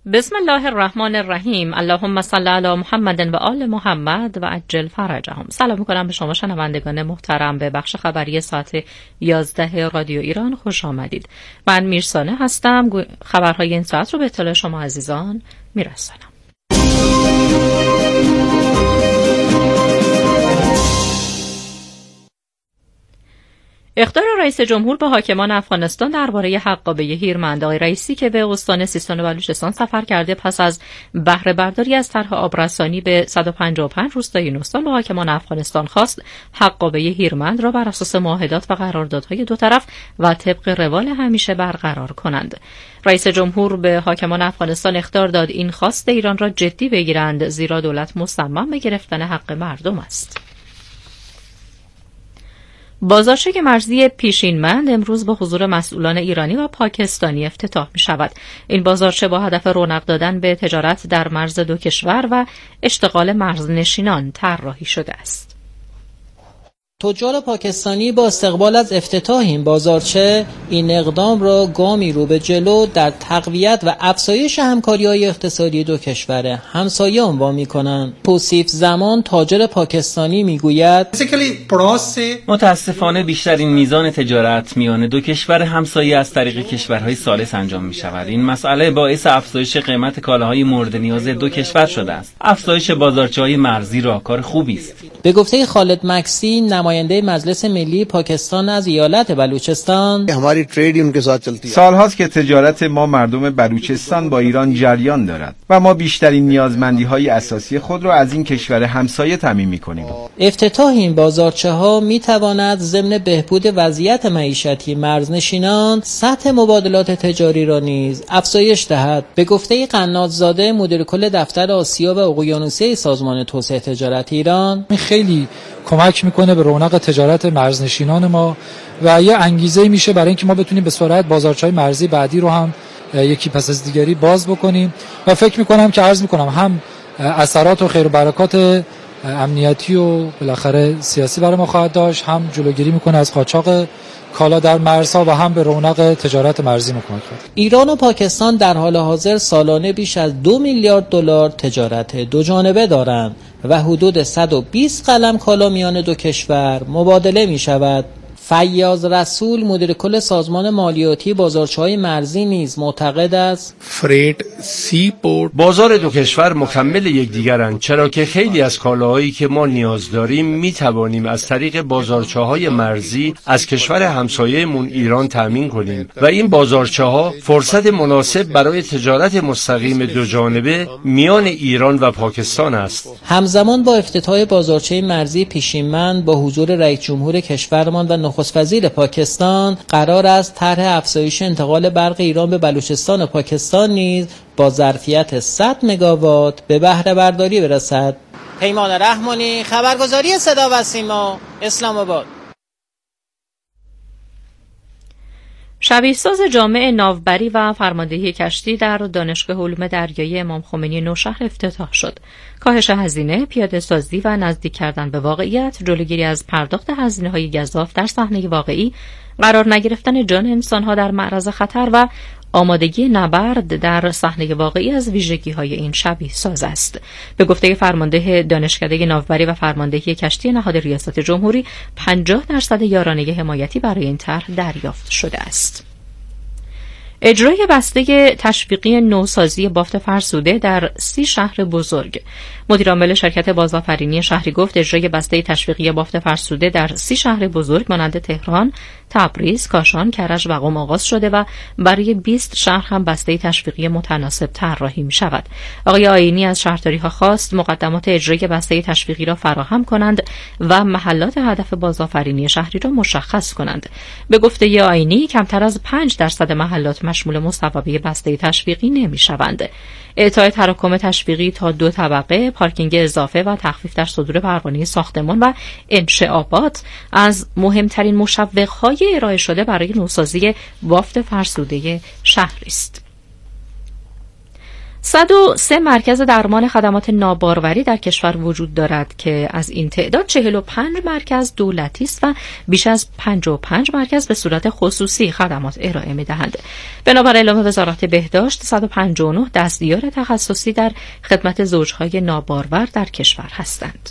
بسم الله الرحمن الرحیم. اللهم صل علی محمد و آل محمد و عجل فرجهم. سلام می‌کنم به شما شنوندگان محترم. به بخش خبری ساعت 11 رادیو ایران خوش آمدید. من میرسانه هستم. خبرهای این ساعت رو به اطلاع شما عزیزان میرسانم. اخطار رئیس جمهور به حاکمان افغانستان درباره حقابه هیرمند. آقای رئیسی که به استان سیستان و بلوچستان سفر کرده پس از بهره برداری از طرح آبرسانی به 155 روستای این استان به حاکمان افغانستان خواست حقابه هیرمند را بر اساس معاهدات و قراردادهای دو طرف و طبق روال همیشه برقرار کنند. رئیس جمهور به حاکمان افغانستان اخطار داد این خواست ایران را جدی بگیرند، زیرا دولت مصمم به گرفتن حق مردم است. بازارچه مرزی پیشینمند امروز با حضور مسئولان ایرانی و پاکستانی افتتاح می شود. این بازارچه با هدف رونق دادن به تجارت در مرز دو کشور و اشتغال مرزنشینان طراحی شده است. تجار پاکستانی با استقبال از افتتاح این بازارچه این اقدام را گامی رو به جلو در تقویت و افزایش همکاری‌های اقتصادی دو کشور همسایه عنوان می‌کنند. توصیف زمان تاجر پاکستانی میگوید متاسفانه بیشترین میزان تجارت میان دو کشور همسایه از طریق کشورهای ثالث انجام می‌شود. این مسئله باعث افزایش قیمت کالاهای مورد نیاز دو کشور شده است. افزایش بازارچه‌های مرزی راهکار خوبی است. به گفته خالد مکسی نماینده مجلس ملی پاکستان از ایالت بلوچستان، سالهاست که تجارت ما مردم بلوچستان با ایران جریان دارد و ما بیشترین نیازمندی‌های اساسی خود را از این کشور همسایه تامین می‌کنیم. افتتاح این بازارچه‌ها می‌تواند ضمن بهبود وضعیت معیشتی مرزنشینان سطح مبادلات تجاری را نیز افزایش دهد. به گفته قنات‌زاده مدیر کل دفتر آسیا و اقیانوسیه سازمان توسعه تجارت ایران، خیلی کمک میکنه به رونق تجارت مرزنشینان ما و یه انگیزه میشه برای اینکه ما بتونیم به سرعت بازارچه‌های مرزی بعدی رو هم یکی پس از دیگری باز بکنیم و فکر میکنم که عرض میکنم هم اثرات و خیر و برکات امنیتی و بالاخره سیاسی برای ما خواهد داشت، هم جلوگیری میکنه از قاچاق کالا در مرزها و هم به رونق تجارت مرزی کمک خواهد. ایران و پاکستان در حال حاضر سالانه بیش از 2 میلیارد دلار تجارت دو جانبه دارند و حدود 120 قلم کالا میان دو کشور مبادله می شود. فیاض رسول مدیر کل سازمان مالیاتی بازارچه‌های مرزی نیز معتقد است بازار دو کشور مکمل یکدیگرند، چرا که خیلی از کالاهایی که ما نیاز داریم می توانیم از طریق بازارچه‌های مرزی از کشور همسایه‌مون ایران تامین کنیم و این بازارچه‌ها فرصت مناسب برای تجارت مستقیم دو جانبه میان ایران و پاکستان است. همزمان با افتتاح بازارچه مرزی پیشینمند با حضور رئیس جمهور کشورمان و نخست وزیر پاکستان قرار است طرح افزایش انتقال برق ایران به بلوچستان و پاکستان نیز با ظرفیت 100 مگاوات به بهره برداری برسد. پیمان رحمانی، خبرگزاری صدا و سیما، اسلام آباد. شبیه‌ساز جامع ناوبری و فرماندهی کشتی در دانشگاه علوم دریایی امام خمینی نوشهر افتتاح شد. کاهش هزینه، پیاده‌سازی و نزدیک کردن به واقعیت، جلوگیری از پرداخت هزینه‌های گزاف در صحنه واقعی، قرار نگرفتن جان انسان‌ها در معرض خطر و آمادگی نبرد در صحنه واقعی از ویژگی‌های این شبیه ساز است. به گفته فرمانده دانشکده ناوبری و فرماندهی کشتی نهاد ریاست جمهوری، 50% یارانه حمایتی برای این طرح دریافت شده است. اجرای بسته تشویقی نوسازی بافت فرسوده در 30 شهر بزرگ. مدیر عامل شرکت بازآفرینی شهری گفت اجرای بسته تشویقی بافت فرسوده در 30 شهر بزرگ مانند تهران، تبریز، کاشان، کرج و قم آغاز شده و برای 20 شهر هم بسته تشویقی متناسب طراحی می شود. آقای آیینی از شهرداری‌ها خواست مقدمات اجرای بسته تشویقی را فراهم کنند و محلات هدف بازآفرینی شهری را مشخص کنند. به گفته آیینی کمتر از 5% محلات مشمول مصوبه بسته تشویقی نمی شوند. اعطای تراکم تشویقی تا 2 طبقه، پارکینگ اضافه و تخفیف در صدور پروانه ساختمان و انشعابات از مهمترین مشوق‌های ارائه شده برای نوسازی بافت فرسوده شهری است. 103 مرکز درمان خدمات ناباروری در کشور وجود دارد که از این تعداد 45 مرکز دولتی است و بیش از 55 مرکز به صورت خصوصی خدمات ارائه می‌دهند. بنابر اعلام وزارت بهداشت 159 دستیار تخصصی در خدمت زوجهای نابارور در کشور هستند.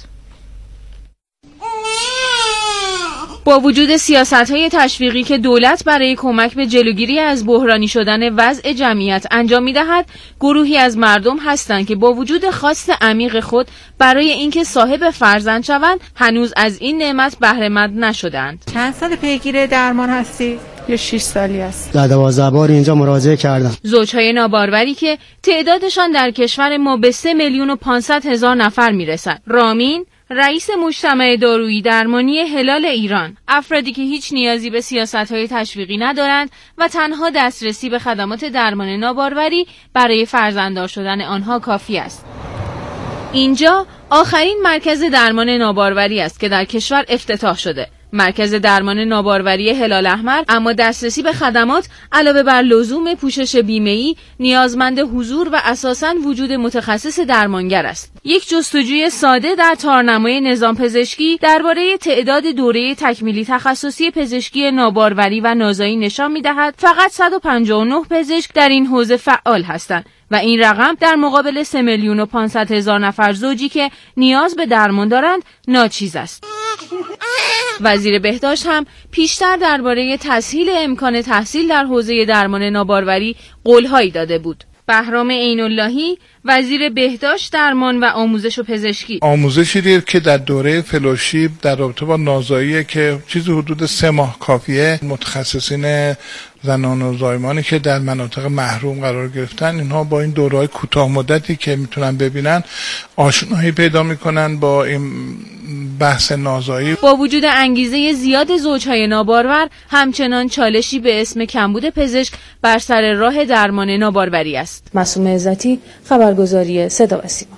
با وجود سیاست‌های تشویقی که دولت برای کمک به جلوگیری از بحرانی شدن وضع جمعیت انجام می‌دهد، گروهی از مردم هستند که با وجود خواست عمیق خود برای اینکه صاحب فرزند شوند، هنوز از این نعمت بهره‌مند نشدند. چند سال پیگیر درمان هستی؟ یه 6 سالی است. 12 بار اینجا مراجعه کردم. زوجهای ناباروری که تعدادشان در کشور ما به 3,500,000 نفر میرسد. رامین، رئیس مجتمع دارویی درمانی هلال ایران، افرادی که هیچ نیازی به سیاست‌های تشویقی ندارند و تنها دسترسی به خدمات درمان ناباروری برای فرزنددار شدن آنها کافی است. اینجا آخرین مرکز درمان ناباروری است که در کشور افتتاح شده. مرکز درمان ناباروری هلال احمر اما دسترسی به خدمات علاوه بر لزوم پوشش بیمه‌ای نیازمند حضور و اساساً وجود متخصص درمانگر است. یک جستجوی ساده در تارنمای نظام پزشکی درباره تعداد دوره تکمیلی تخصصی پزشکی ناباروری و نازایی نشان می‌دهد فقط 159 پزشک در این حوزه فعال هستند و این رقم در مقابل 3,500,000 نفر زوجی که نیاز به درمان دارند ناچیز است. وزیر بهداشت هم پیشتر درباره تسهیل امکان تحصیل در حوزه درمان ناباروری قول‌هایی داده بود. بهرام عین‌اللهی، وزیر بهداشت، درمان و آموزش و پزشکی: آموزشی دید که در دوره فلوشیپ در رابطه با نازایی که چیزی حدود 3 ماه کافیه، متخصصین زنان و زایمانی که در مناطق محروم قرار گرفتن، اینها با این دوره‌های کوتاه مدتی که میتونن ببینن آشنایی پیدا میکنن با این بحث نازایی. با وجود انگیزه زیاد زوجهای نابارور، همچنان چالشی به اسم کمبود پزشک بر سر راه درمان ناباروری است. معصومه عزتی، خبرگزاری صدا و سیما.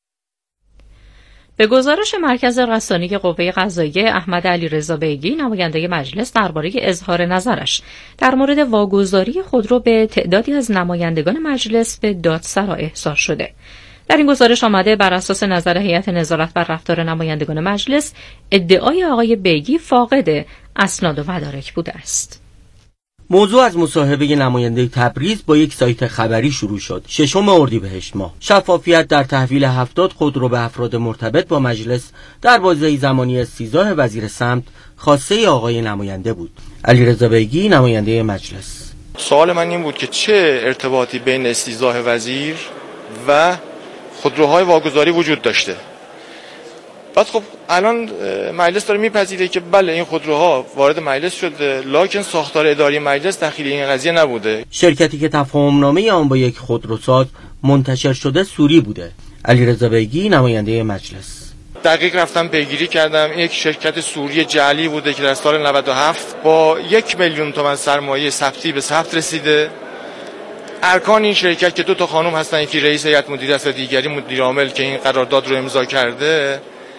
به گزارش مرکز رسانه‌ای قوه قضاییه، احمد علیرضا بیگی، نماینده مجلس، درباره اظهار نظرش در مورد واگذاری خودرو به تعدادی از نمایندگان مجلس به دادسرا احضار شده. در این گزارش آمده بر اساس نظر هیئت نظارت بر رفتار نمایندگان مجلس، ادعای آقای بیگی فاقد اسناد و مدارک بوده است. موضوع از مصاحبه نماینده تبریز با یک سایت خبری شروع شد. 6 اردیبهشت ماه. شفافیت در تحویل 70 خودرو به افراد مرتبط با مجلس در بازه زمانی استیضاح وزیر سمت خواسته آقای نماینده بود. علیرضا بیگی، نماینده مجلس: سوال من این بود که چه ارتباطی بین استیضاح وزیر و خودروهای واگذاری وجود داشته. بعد خب الان مجلس داره میپذیره که بله این خودروها وارد مجلس شده، لکن ساختار اداری مجلس داخل این قضیه نبوده. شرکتی که تفاهمنامه آن با یک خودروساز منتشر شده سوری بوده. علیرضا بیگی، نماینده مجلس: دقیق رفتم پیگیری کردم، یک شرکت سوری جعلی بوده که در سال 97 با 1,000,000 تومان سرمایه ثبتی به ثبت رسیده. ارکان این شرکت که 2 خانم هستن، یکی رئیس هیئت مدیره است و دیگری مدیر عامل که این قرارداد رو امضا کرده،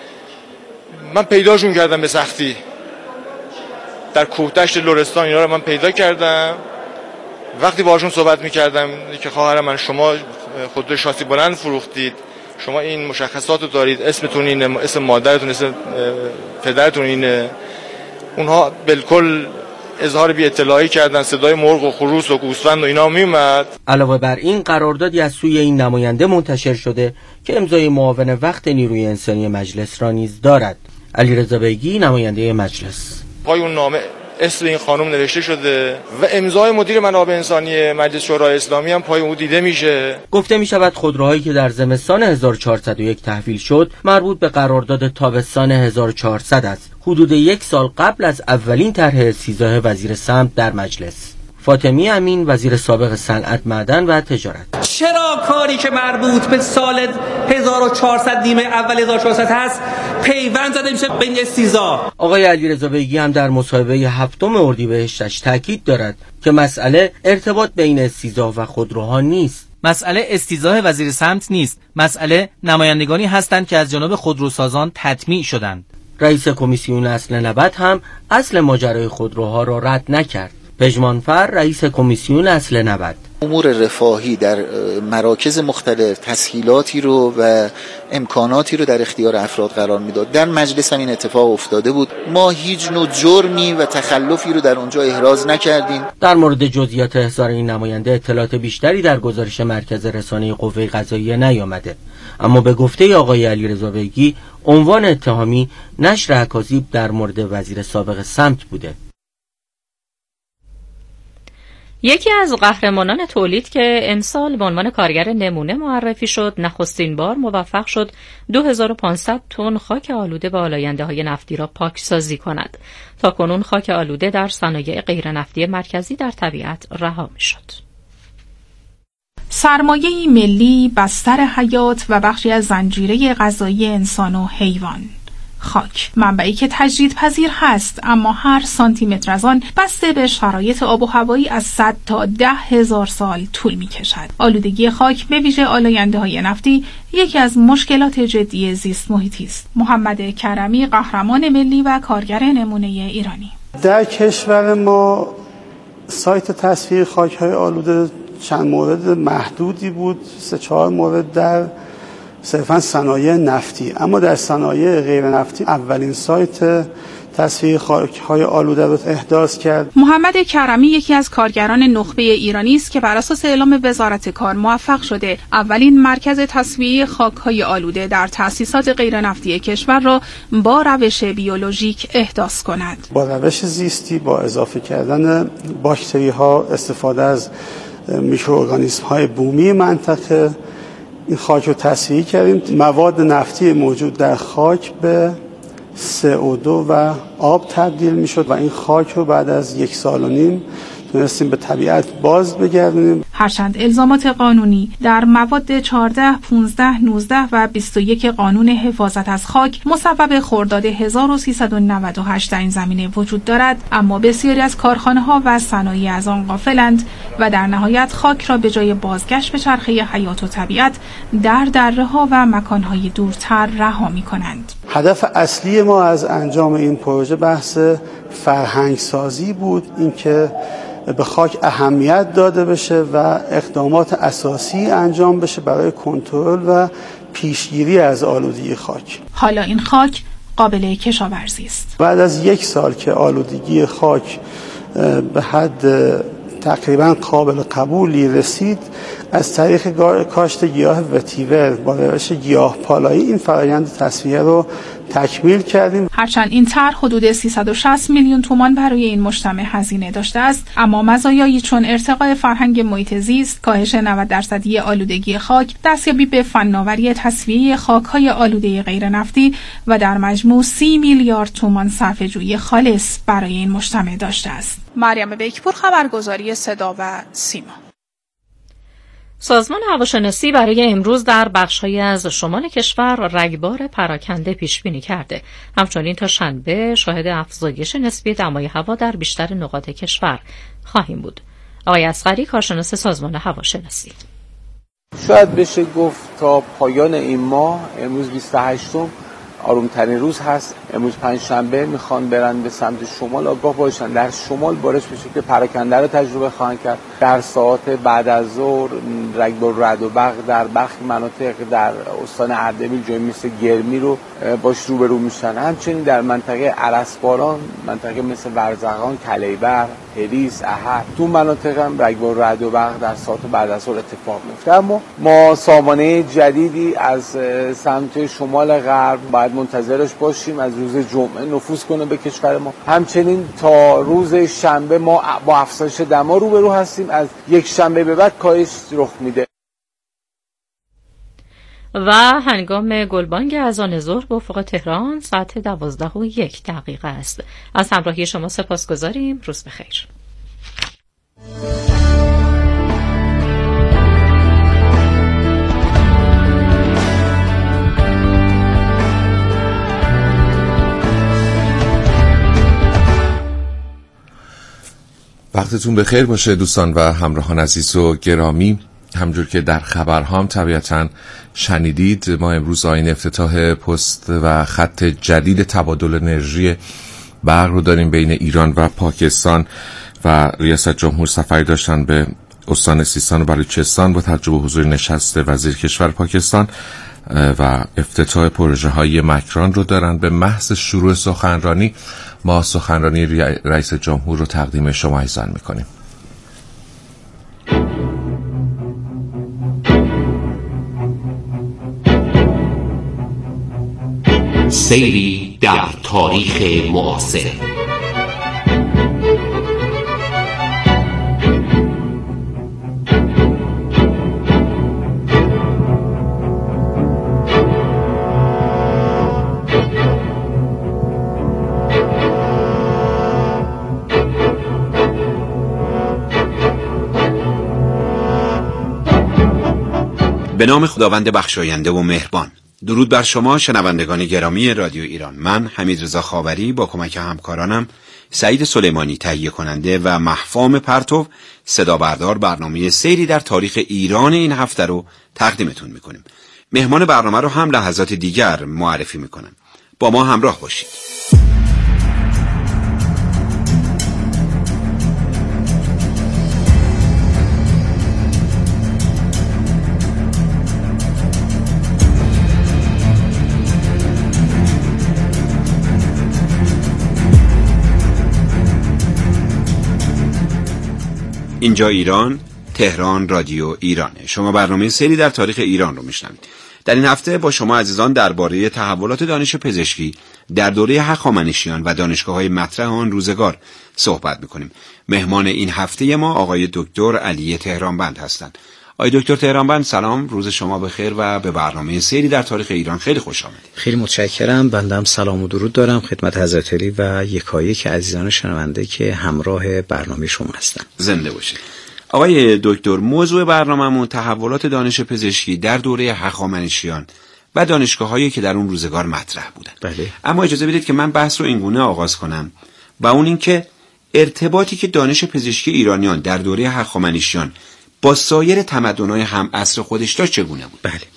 من پیداشون کردم به سختی در کوهدشت لرستان. اینا رو من پیدا کردم. وقتی باهاشون صحبت می‌کردم که خواهرم من، شما خودرو شاسی بلند فروختید، شما این مشخصات رو دارید، اسمتون اینه، اسم مادرتون، اسم پدرتون اینه، اونها بالکل اظهار بی اطلاعی کردن، صدای مرغ و خروس و گوسفند و اینا میومد. علاوه بر این قراردادی از سوی این نماینده منتشر شده که امضای معاون وقت نیروی انسانی مجلس را نیز دارد. علیرضا بیگی، نماینده مجلس: پای اون نامه اسم این خانم نوشته شده و امضای مدیر منابع انسانی مجلس شورای اسلامی هم پای اون دیده میشه. گفته می شود خودروهایی که در زمستان 1401 تحویل شد مربوط به قرارداد تابستان 1400 است، حدود 1 سال قبل از اولین طرح استیضاح وزیر سمت در مجلس. فاطمی امین، وزیر سابق صنعت، معدن و تجارت: چرا کاری که مربوط به سال 1400 نیمه اول 1400 هست پیوند زده میشه به این استیضاح؟ آقای علیرضا بیگی هم در مصاحبه 7 اردیبهشتش تاکید دارد که مسئله ارتباط بین استیضاح و خودروها نیست. مسئله استیضاح وزیر سمت نیست، مسئله نمایندگانی هستند که از جانب خودروسازان تطمیع شدند. رئیس کمیسیون اصل نبات هم اصل ماجرای خودروها را رد نکرد. پژمانفر، رئیس کمیسیون اصل نبات: امور رفاهی در مراکز مختلف تسهیلاتی رو و امکاناتی رو در اختیار افراد قرار میداد. در مجلس هم این اتفاق افتاده بود. ما هیچ نوع جرمی و تخلفی رو در اونجا احراز نکردیم. در مورد جزئیات احضار این نماینده اطلاعات بیشتری در گزارش مرکز رسانه قوه قضاییه نیامده، اما به گفته آقای علیرضا بیگی عنوان اتهامی نشر اکاذیب در مورد وزیر سابق سمت بوده. یکی از قهرمانان تولید که امسال به عنوان کارگر نمونه معرفی شد، نخستین بار موفق شد 2500 تن خاک آلوده به آلاینده‌های نفتی را پاکسازی کند. تاکنون خاک آلوده در صنایع غیر نفتی مرکزی در طبیعت رها می‌شد. سرمایه‌ای ملی، بستر حیات و بخشی از زنجیره غذایی انسان و حیوان. خاک، منبعی که تجدیدپذیر هست، اما هر سانتیمتر از آن بسته به شرایط آب و هوایی از 100 تا 10,000 سال طول می کشد. آلودگی خاک به ویژه آلاینده‌های نفتی یکی از مشکلات جدی زیست محیطی است. محمد کرمی، قهرمان ملی و کارگر نمونه ایرانی. در کشور ما سایت تصفیه خاک‌های آلوده چند مورد محدودی بود، 3-4 مورد در صرفاً صنایع نفتی، اما در صنایع غیر نفتی اولین سایت تصفیه خاک‌های آلوده را احداث کرد. محمد کرمی یکی از کارگران نخبه ایرانی است که بر اساس اعلام وزارت کار موفق شده اولین مرکز تصفیه خاک‌های آلوده در تأسیسات غیر نفتی کشور را با روش بیولوژیک احداث کند. با روش زیستی، با اضافه کردن باکتری‌ها، استفاده از میکروارگانیسم‌های بومی منطقه، این خاک رو تصفیه کردیم. مواد نفتی موجود در خاک به CO2 و آب تبدیل می شد و این خاک رو بعد از 1.5 سال تونستیم به طبیعت باز بگردونیم. هرچند الزامات قانونی در مواد 14, 15, 19 و 21 قانون حفاظت از خاک مصوب خرداد 1398 در این زمینه وجود دارد، اما بسیاری از کارخانه‌ها و صنایع از آن غافلند و در نهایت خاک را به جای بازگشت به چرخه حیات و طبیعت در دره‌ها و مکان‌های دورتر رها می‌کنند. هدف اصلی ما از انجام این پروژه بحث فرهنگ سازی بود، اینکه به خاک اهمیت داده بشه و اقدامات اساسی انجام بشه برای کنترل و پیشگیری از آلودگی خاک. حالا این خاک قابل کشاورزی است. بعد از 1 سال که آلودگی خاک به حد تقریبا قابل قبولی رسید، از طریق کاشت گیاه وتیور با روش گیاه پالایی این فرآیند تصفیه رو تکمیل کردیم. هرچند این طرح حدود 360 میلیون تومان برای این مجتمع هزینه داشته است، اما مزایایی چون ارتقاء فرهنگ محیط زیست، کاهش 90% آلودگی خاک، دستیابی به فناوری تصفیه خاک‌های آلوده غیر نفتی و در مجموع 30 میلیارد تومان صرفه‌جویی خالص برای این مجتمع داشته است. مریم بیکپور، خبرگزاری صدا و سیما. سازمان هواشناسی برای امروز در بخش‌هایی از شمال کشور رگبار پراکنده پیش بینی کرده. همچنین تا شنبه شاهد افزایش نسبی دمای هوا در بیشتر نقاط کشور خواهیم بود. آقای اصغری، کارشناس سازمان هواشناسی: شاید بشه گفت تا پایان این ماه، امروز 28م، آرومترین روز هست. امروز پنجشنبه میخوان برن به سمت شمال، آگاه باشن در شمال بارش بشه که پراکنده رو تجربه خواهند کرد. در ساعات بعد از ظهر رگبار رعد و برق در برخی مناطق در استان اردبیل جایی مثل گرمی رو باش روبرو میشن. همچنین در منطقه ارسباران، منطقه مثل ورزقان، کلیبر، هریس، احد، تو مناطق هم رگبار رعد و برق در ساعات بعد از ظهر اتفاق میفته. اما ما سامانه جدیدی از سمت شمال غرب باید منتظرش باشیم، از روز جمعه نفوذ کنه به کشور ما. همچنین تا روز شنبه ما با افزایش دما روبرو هستیم، از یک شنبه به بعد کاهش رخ میده. و هنگام گلبانگ اذان ظهر به افق تهران ساعت 12:01 است. از همراهی شما سپاسگزاریم. روز بخیر. وقتتون بخیر باشه دوستان و همراهان عزیز و گرامی. همجور که در خبرها هم طبیعتاً شنیدید، ما امروز آیین افتتاح پست و خط جدید تبادل انرژی برق رو داریم بین ایران و پاکستان و ریاست جمهور سفری داشتن به استان سیستان و بلوچستان با توجه به حضور نشست وزیر کشور پاکستان و افتتاح پروژه های مکران رو دارن. به محض شروع سخنرانی ما سخنرانی رئیس جمهور رو تقدیم شما عزیزان میکنیم. سیری در تاریخ معاصر. به نام خداوند بخشاینده و مهربان. درود بر شما شنوندگان گرامی رادیو ایران. من حمیدرضا خاوری با کمک همکارانم سعید سلیمانی تهیه کننده و مهفام پرتو صدا بردار برنامه سیری در تاریخ ایران این هفته رو تقدیمتون میکنیم. مهمان برنامه رو هم لحظات دیگر معرفی میکنم. با ما همراه باشید. اینجا ایران، تهران، رادیو ایرانه. شما برنامه سری در تاریخ ایران رو میشنوید. در این هفته با شما عزیزان درباره تحولات دانش پزشکی در دوره هخامنشیان و دانشگاه‌های مطرح آن روزگار صحبت می‌کنیم. مهمان این هفته ما آقای دکتر علی تهرانبند هستند. آقای دکتر تهرانبند سلام، روز شما بخیر و به برنامه سری در تاریخ ایران خیلی خوش آمدید. خیلی متشکرم. بنده هم سلام و درود دارم خدمت حضرت علی و یکایک عزیزان شنونده که همراه برنامه شما هستن. زنده باشید. آقای دکتر، موضوع برنامه‌مون تحولات دانش پزشکی در دوره هخامنشیان و دانشگاه‌هایی که در اون روزگار مطرح بودن. بله. اما اجازه بدید که من بحث رو اینگونه آغاز کنم و اون این که ارتباطی که دانش پزشکی ایرانیان در دوره هخامنشیان با سایر تمدن‌های هم عصر خودش داشت چگونه بود؟ بله.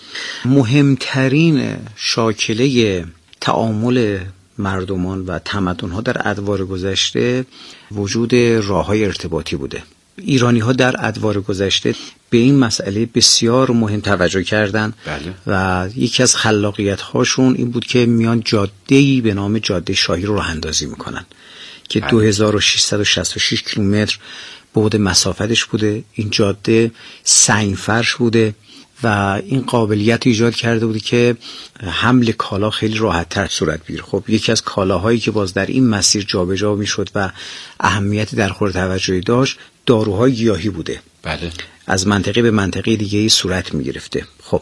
مهمترین شاکله تعامل مردمان و تمدن‌ها در ادوار گذشته وجود راه‌های ارتباطی بوده. ایرانی‌ها در ادوار گذشته به این مسئله بسیار مهم توجه کردند. بله. و یکی از خلاقیت‌هاشون این بود که میان جاده‌ای به نام جاده شاهی رو راه اندازی می‌کنن که 2666 کیلومتر بعد مسافتش بوده. این جاده سنگفرش بوده و این قابلیت ایجاد کرده بوده که حمل کالا خیلی راحت‌تر صورت بگیره. خب یکی از کالاهایی که باز در این مسیر جابجا میشد و اهمیت در خور توجهی داشت داروهای گیاهی بوده. بله. از منطقه به منطقه دیگه‌ای صورت می‌گرفته. خب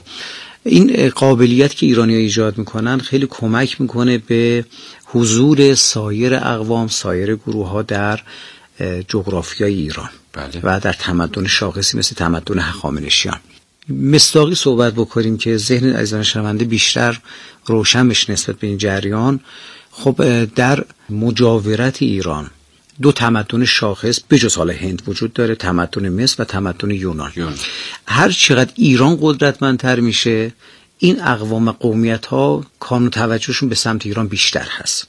این قابلیت که ایرانی‌ها ایجاد میکنن خیلی کمک میکنه به حضور سایر اقوام، سایر گروه‌ها در جغرافیای ایران. بله. و در تمدن شاخصی مثل تمدن هخامنشیان. مصداقی صحبت بکنیم که ذهن عزیزان شنونده بیشتر روشن بشه نسبت به این جریان. خب در مجاورت ایران دو تمدن شاخص بجز حال هند وجود داره، تمدن مصر و تمدن یونان. هر چقدر ایران قدرتمندتر میشه این اقوام و قومیت ها کانون توجهشون به سمت ایران بیشتر هست.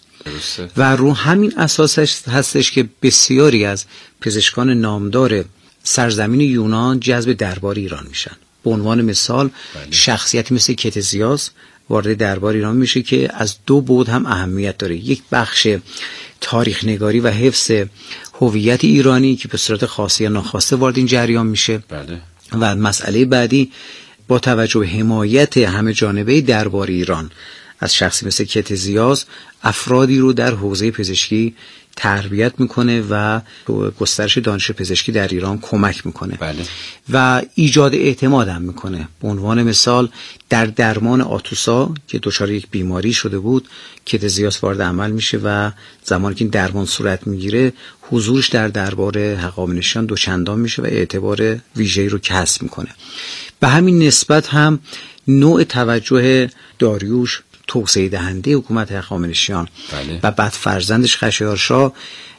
و رو همین اساسش هستش که بسیاری از پزشکان نامدار سرزمین یونان جذب دربار ایران میشن. به عنوان مثال شخصیتی مثل کتزیاس وارد دربار ایران میشه که از دو بعد هم اهمیت داره. یک بخش تاریخ نگاری و حفظ هویت ایرانی که به صورت خاصه یا ناخواسته وارد این جریان میشه. بله. و مسئله بعدی با توجه به حمایت همه جانبه دربار ایران از شخصی مثل کتزیاس افرادی رو در حوزه پزشکی تربیت میکنه و گسترش دانش پزشکی در ایران کمک میکنه. بله. و ایجاد اعتماد هم میکنه. به عنوان مثال در درمان آتوسا که دچار یک بیماری شده بود کتزیاس وارد عمل میشه و زمانی که این درمان صورت میگیره حضورش در دربار هخامنشیان دوچندان میشه و اعتبار ویژه‌ای رو کسب میکنه. به همین نسبت هم نوع توجه داریوش توسعه دهنده حکومت هخامنشیان بله. و بعد فرزندش خشایارشا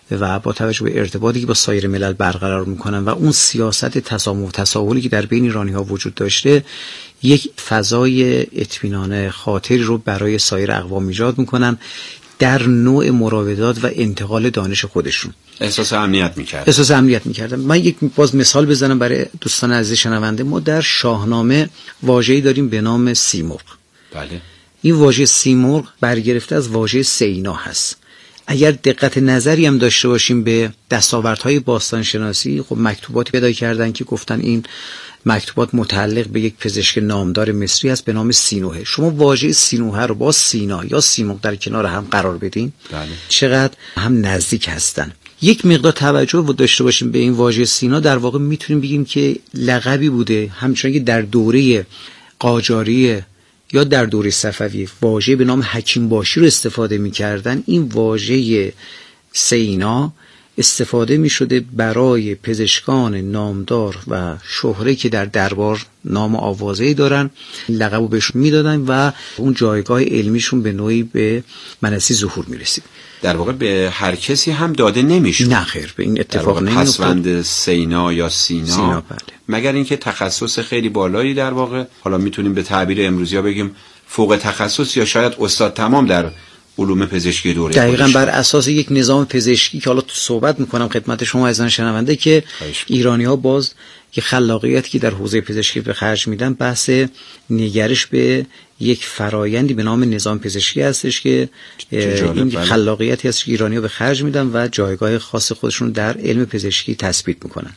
و با توجه به ارتباطی که با سایر ملل برقرار میکنن و اون سیاست تسامح و تساهلی که در بین ایرانی ها وجود داشته یک فضای اطمینان خاطری رو برای سایر اقوام ایجاد میکنن. در نوع مراودات و انتقال دانش خودشون احساس امنیت میکردن. من یک باز مثال بزنم برای دوستان عزیز شنونده. ما در شاهنامه واژه‌ای داریم به نام سیمرغ. بله. این واژه سیمرغ برگرفته از واژه سینا هست. اگر دقت نظری هم داشته باشیم به دستاوردهای باستانشناسی، خب مکتوباتی پیدا کردن که گفتن این مکتوبات متعلق به یک پزشک نامدار مصری است به نام سینوهه. شما واژه سینوهه رو با سینا یا سیمرغ در کنار هم قرار بدین، بله. چقدر هم نزدیک هستن. یک مقدار توجه رو داشته باشیم به این واژه سینا، در واقع میتونیم بگیم که لقبی بوده، همچنان که در دوره قاجاریه یا در دوره صفوی واژه به نام حکیم باشی رو استفاده می‌کردن. این واژه سینا استفاده می‌شده برای پزشکان نامدار و شهره که در دربار نام و آوازه‌ای دارن، لقب رو بهشون میدادن و اون جایگاه علمیشون به نوعی به منصی ظهور می‌رسید. در واقع به هر کسی هم داده نمیشه. نه خیر، به این اتفاق نمیفته. پسوند سینا یا سینا بله. مگر اینکه تخصص خیلی بالایی در واقع، حالا میتونیم به تعبیر امروزی بگیم فوق تخصص یا شاید استاد تمام در علوم پزشکی دوره دقیقاً خودش. بر اساس یک نظام پزشکی که حالا صحبت میکنم خدمت شما عزیزان شنونده که ایرانی‌ها باز که خلاقیتی که در حوزه پزشکی به خرج میدن، بحث نگرش به یک فرایندی به نام نظام پزشکی هستش که این خلاقیتی هست که ایرانی‌ها به خرج میدن و جایگاه خاص خودشون در علم پزشکی تثبیت میکنن.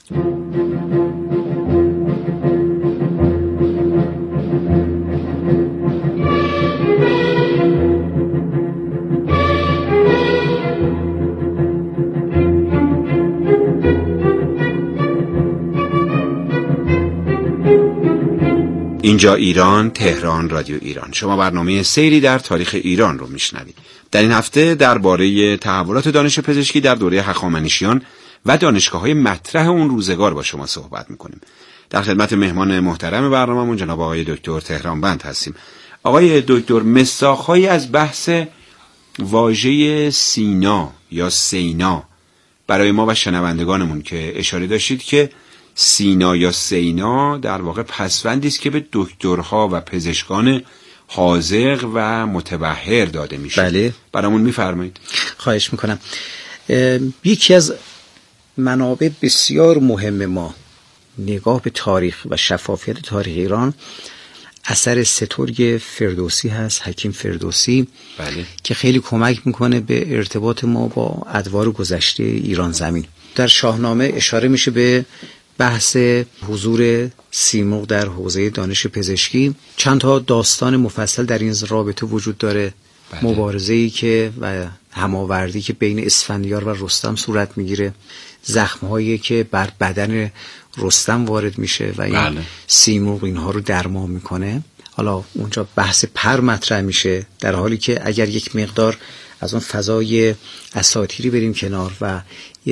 اینجا ایران، تهران، رادیو ایران. شما برنامه سیری در تاریخ ایران رو میشنوید. در این هفته درباره تحولات دانش پزشکی در دوره هخامنشیان و دانشگاه‌های مطرح اون روزگار با شما صحبت میکنیم. در خدمت مهمان محترم برنامه‌مون جناب آقای دکتر تهرانبند هستیم. آقای دکتر، مساق‌هایی از بحث واژه سینا یا سینا برای ما و شنوندگانمون که اشاره داشتید که سینا یا سینا در واقع پسوندی است که به دکترها و پزشکان حاذق و متبحر داده میشه. بله. برامون میفرمایید؟ خواهش میکنم. یکی از منابع بسیار مهم ما نگاه به تاریخ و شفافیت تاریخ ایران اثر سترگ فردوسی هست، حکیم فردوسی. بله. که خیلی کمک میکنه به ارتباط ما با ادوار گذشته ایران زمین. در شاهنامه اشاره میشه به بحث حضور سیمرغ در حوزه دانش پزشکی. چند تا داستان مفصل در این رابطه وجود داره. بله. مبارزه‌ای که و هماوردی که بین اسفندیار و رستم صورت میگیره، زخم‌هایی که بر بدن رستم وارد میشه و این بله. سیمرغ اینها رو درمان میکنه. حالا اونجا بحث پر مطرح میشه، در حالی که اگر یک مقدار از اون فضای اساطیری بریم کنار و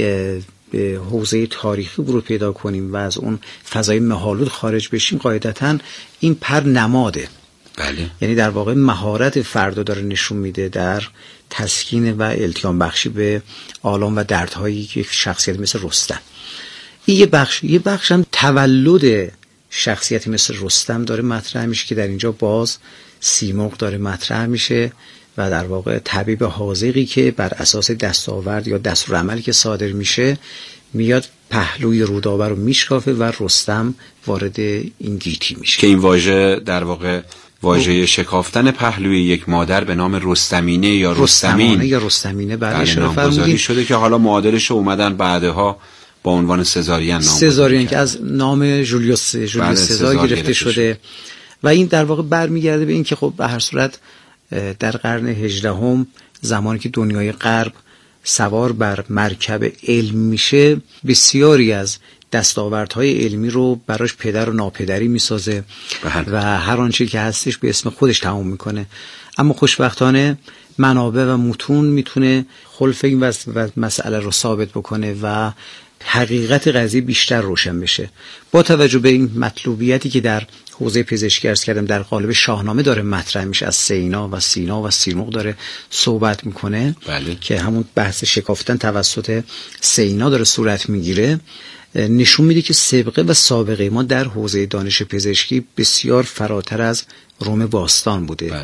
به حوزه تاریخی ورود پیدا کنیم و از اون فضای مه‌آلود خارج بشیم، قاعدتاً این پر نماده. بله. یعنی در واقع مهارت فرد داره نشون میده در تسکین و التیام بخشی به آلام و دردهایی که شخصیت مثل رستم. این یه بخش هم تولد شخصیت مثل رستم داره مطرح میشه که در اینجا باز سیمرغ داره مطرح میشه و در واقع طبیب حاذقی که بر اساس دستاورد یا دستورالعملی که صادر میشه میاد پهلوی رودابه رو میشکافه و رستم وارد این گیتی میشه که این واژه در واقع واژه شکافتن پهلوی یک مادر به نام رستمینه یا رستمین یا رستمینه برای نامگذاری شده که حالا معادلش اومدن بعدها با عنوان سزارین سزارین که از نام جولیوس سزار گرفته شده و این در واقع برمیگرده به این که خب به هر صورت در قرن 18 زمانی که دنیای غرب سوار بر مرکب علم میشه، بسیاری از دستاوردهای علمی رو براش پدر و ناپدری میسازه و هر آنچه که هستش به اسم خودش تمام میکنه. اما خوشبختانه منابع و متون میتونه خلف این مسئله رو ثابت بکنه و حقیقت قضیه بیشتر روشن بشه. با توجه به این مطلوبیتی که در حوزه پزشکی عرض کردم در قالب شاهنامه داره مطرح میشه، از سینا و سینا و سیمرغ داره صحبت میکنه. بله. که همون بحث شکافتن توسط سینا داره صورت میگیره، نشون میده که سابقه و سابقه ما در حوزه دانش پزشکی بسیار فراتر از روم باستان بوده. بله.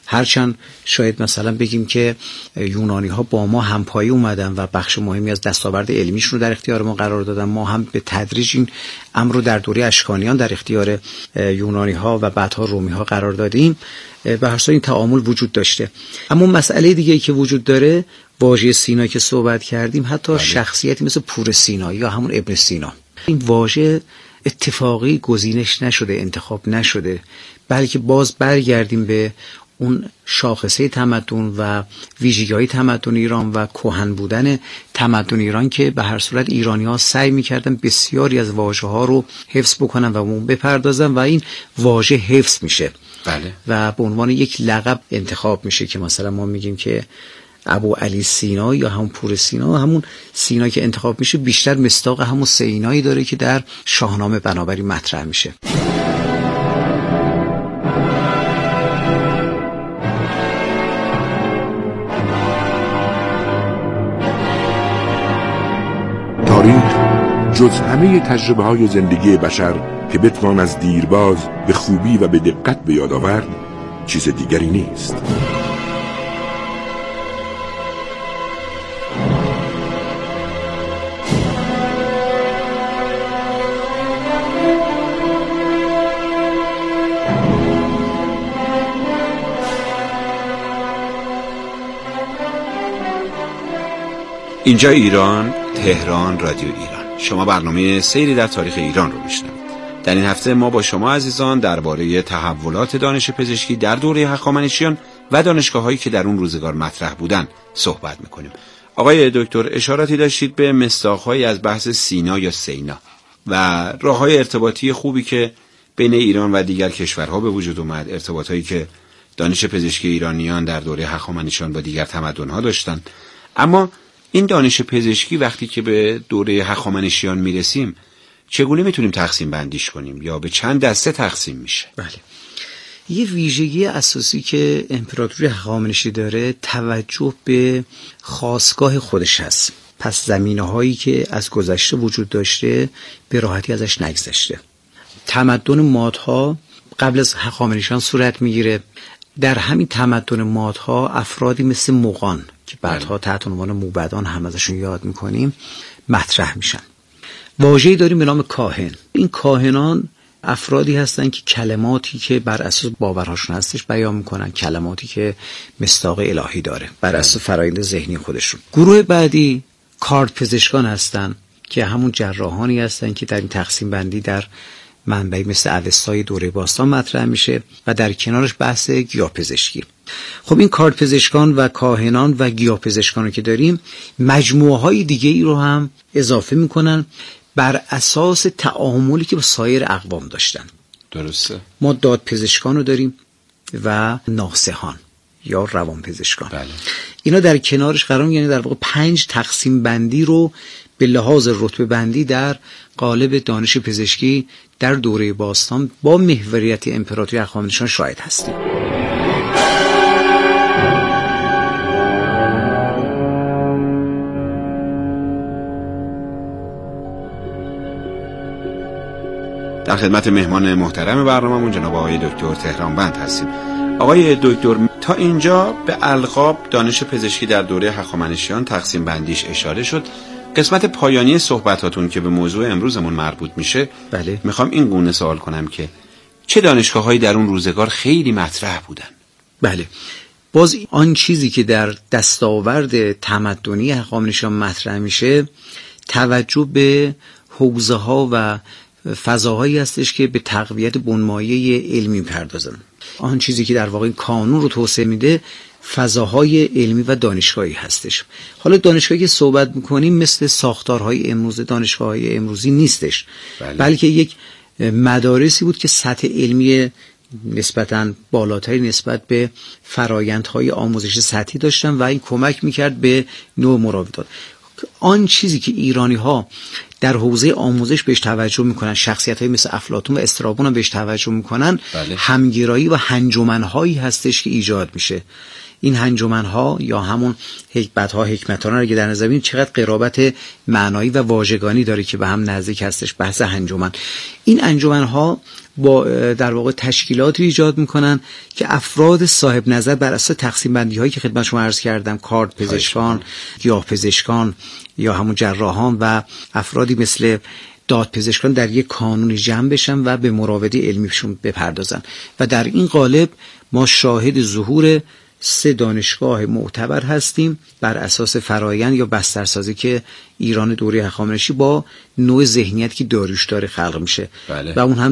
هرچند شاید مثلا بگیم که یونانی ها با ما همپایی اومدن و بخش مهمی از دستاورد علمیشون رو در اختیار ما قرار دادن، ما هم به تدریج این امر رو در دوره اشکانیان در اختیار یونانی ها و بعدها رومی ها قرار دادیم. به هر حال این تعامل وجود داشته. اما مسئله دیگه‌ای که وجود داره، واژه سینا که صحبت کردیم، حتی شخصیتی مثل پور سینا یا همون ابن سینا، این واژه اتفاقی گزینش نشده، انتخاب نشده، بلکه باز برگردیم به اون شاخصه تمدن و ویژگی‌های تمدن ایران و کهن بودن تمدن ایران که به هر صورت ایرانی‌ها سعی می‌کردن بسیاری از واژه‌ها رو حفظ بکنن و اون بپردازن و این واژه حفظ میشه. بله. و به عنوان یک لقب انتخاب میشه که مثلا ما میگیم که ابو علی سینا یا همون پور سینا، همون سینا که انتخاب میشه بیشتر مصداق همون سینایی داره که در شاهنامه بنابراین مطرح میشه. تاریخ جز همه تجربه های زندگی بشر که بتوان از دیرباز به خوبی و به دقت به یاد آورد چیز دیگری نیست. اینجا ایران، تهران، رادیو ایران. شما برنامه سیری در تاریخ ایران رو میشنوید. در این هفته ما با شما عزیزان درباره تحولات دانش پزشکی در دوره هخامنشیان و دانشگاه‌هایی که در اون روزگار مطرح بودن صحبت میکنیم. آقای دکتر اشاراتی داشتید به مصداق‌هایی از بحث سینا یا سینا و راه‌های ارتباطی خوبی که بین ایران و دیگر کشورها به وجود اومد، ارتباطایی که دانش پزشکی ایرانیان در دوره هخامنشیان با دیگر تمدن‌ها داشتن. اما این دانش پزشکی وقتی که به دوره هخامنشیان میرسیم چگونه میتونیم تقسیم بندیش کنیم یا به چند دسته تقسیم میشه؟ بله. یه ویژگی اساسی که امپراتوری هخامنشی داره توجه به خاستگاه خودش هست. پس زمینه‌هایی که از گذشته وجود داشته به راحتی ازش نگذشته. تمدن مادها قبل از هخامنشیان صورت میگیره. در همین تمدن مادها افرادی مثل مغان که بعدها تحت عنوان موبدان هم ازشون یاد میکنیم مطرح میشن. واژه‌ای داریم به نام کاهن. این کاهنان افرادی هستن که کلماتی که بر اساس باورهاشون هستش بیان میکنن، کلماتی که مصداق الهی داره بر اساس فرآیند ذهنی خودشون. گروه بعدی کاردپزشکان هستن که همون جراحانی هستن که در این تقسیم بندی در منبعی مثل اوستای دوره باستان مطرح میشه و در کنارش بحث گیاهپزشکی. خب این کاردپزشکان و کاهنان و گیاهپزشکان رو که داریم، مجموعه های دیگه ای رو هم اضافه میکنن بر اساس تعاملی که با سایر اقوام داشتن. درسته. ما دادپزشکان رو داریم و ناصحان یا روانپزشکان. بله. اینا در کنارش قرار میگیرن، در واقع 5 تقسیم بندی رو به لحاظ رتبه بندی در قالب دانش پزشکی در دوره باستان با محوریت امپراتوری هخامنشیان شاهد هستیم. در خدمت مهمان محترم برنامه‌مون جناب آقای دکتر تهرانبند هستیم. آقای دکتر، تا اینجا به القاب دانش پزشکی در دوره هخامنشیان تقسیم بندیش اشاره شد. قسمت پایانی صحبتاتون که به موضوع امروزمون مربوط میشه، بله، میخوام این گونه سوال کنم که چه دانشگاه‌هایی در اون روزگار خیلی مطرح بودن؟ بله، باز آن چیزی که در دستاورد تمدنی هخامنشیان مطرح میشه توجه به حوزه‌ها و فضاهایی هستش که به تقویت بنمایه علمی پردازن. آن چیزی که در واقع کانون رو توسعه میده فضاهای علمی و دانشگاهی هستش. حالا دانشگاهی که صحبت میکنیم مثل ساختارهای امروز دانشگاه‌های امروزی نیستش، بلکه یک مدارسی بود که سطح علمی نسبتاً بالاتری نسبت به فرایندهای آموزش سطحی داشتن و این کمک میکرد به نوع مراودات. آن چیزی که ایرانی‌ها در حوزه آموزش بهش توجه میکنن، شخصیت‌های مثل افلاطون و استرابون هم بهش توجه میکنن، همگرایی و هنجمن‌هایی هستش که ایجاد میشه. این انجمن‌ها یا همون حکمت‌ها رو اگه در نظر بگیریم چقدر قرابت معنایی و واژگانی داره که به هم نزدیک هستش بحث انجمن. این انجمن‌ها با در واقع تشکیلاتی ایجاد میکنن که افراد صاحب نظر بر اساس تقسیم بندی هایی که خدمت شما عرض کردم، کارد پزشکان، گیاه پزشکان یا همون جراحان و افرادی مثل دادپزشکان در یک کانونی جمع بشن و به مراودی علمیشون بپردازن و در این قالب ما شاهد ظهور 3 دانشگاه معتبر هستیم بر اساس فرایند یا بسترسازی که ایران دوره هخامنشی با نوع ذهنیتی که داریوش داره خلق میشه. بله. و اون هم